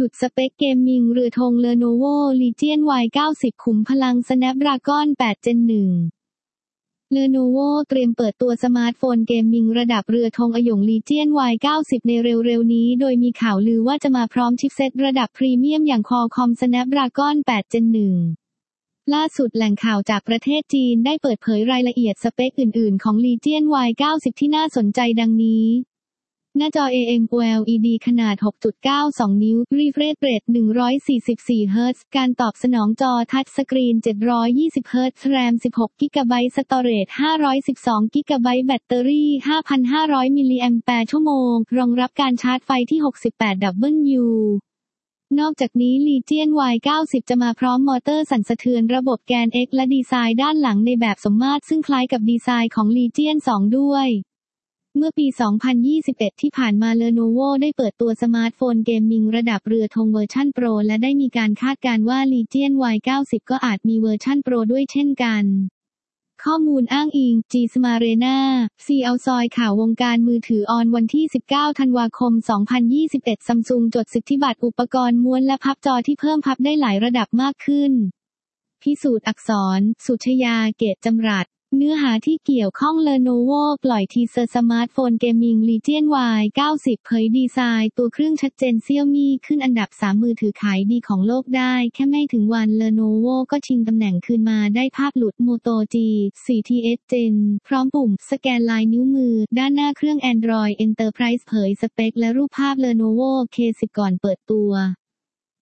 ลุดสเปคเกมมิ่งเรือธง Lenovo Legion Y90 ขุมพลัง Snapdragon 8 Gen 1 Lenovo เตรียมเปิดตัวสมาร์ทโฟนเกมมิ่งระดับเรือธงอหยง Legion Y90 ในเร็วๆนี้โดยมีข่าวลือว่าจะมาพร้อมชิปเซ็ตระดับพรีเมียมอย่าง Qualcomm Snapdragon 8 Gen 1 ล่าสุดแหล่งข่าวจากประเทศจีนได้เปิดเผยรายละเอียดสเปคอื่นๆของ Legion Y90 ที่น่าสนใจดังนี้หน้าจอ AMOLED ขนาด 6.92 นิ้ว Refresh Rate 144 Hz การตอบสนองจอทัชสกรีน 720 Hz RAM 16 GB Storage 512 GB แบตเตอรี่ 5,500 มิลลิแอมแปร์ชั่วโมงรองรับการชาร์จไฟที่ 68W นอกจากนี้ Legion Y90 จะมาพร้อมมอเตอร์สั่นสะเทือนระบบแกน X และดีไซน์ด้านหลังในแบบสมมาตรซึ่งคล้ายกับดีไซน์ของ Legion 2 ด้วยเมื่อปี 2021 ที่ผ่านมา Lenovo ได้เปิดตัวสมาร์ทโฟนเกมมิ่งระดับเรือธงเวอร์ชันโปรและได้มีการคาดการณ์ว่า Legion Y90 ก็อาจมีเวอร์ชันโปรด้วยเช่นกันข้อมูลอ้างอิง G-Smarena C เอาซอยข่าววงการมือถือออนวันที่ 19 ธันวาคม 2021 Samsung จดสิทธิบัตรอุปกรณ์ม้วนและพับจอที่เพิ่มพับได้หลายระดับมากขึ้นพิสูจน์อักษรสุชยาเกตจำรัดเนื้อหาที่เกี่ยวข้อง Lenovo ปล่อยทีเซอร์สมาร์ทโฟนเกมมิ่ง Legion Y90 เผยดีไซน์ตัวเครื่องชัดเจน Xiaomi ขึ้นอันดับ 3 มือถือขายดีของโลกได้แค่ไม่ถึงวัน Lenovo ก็ชิงตำแหน่งคืนมาได้ภาพหลุด Moto G4th Gen พร้อมปุ่มสแกนลายนิ้วมือด้านหน้าเครื่อง Android Enterprise เผยสเปคและรูปภาพ Lenovo K10 ก่อนเปิดตัว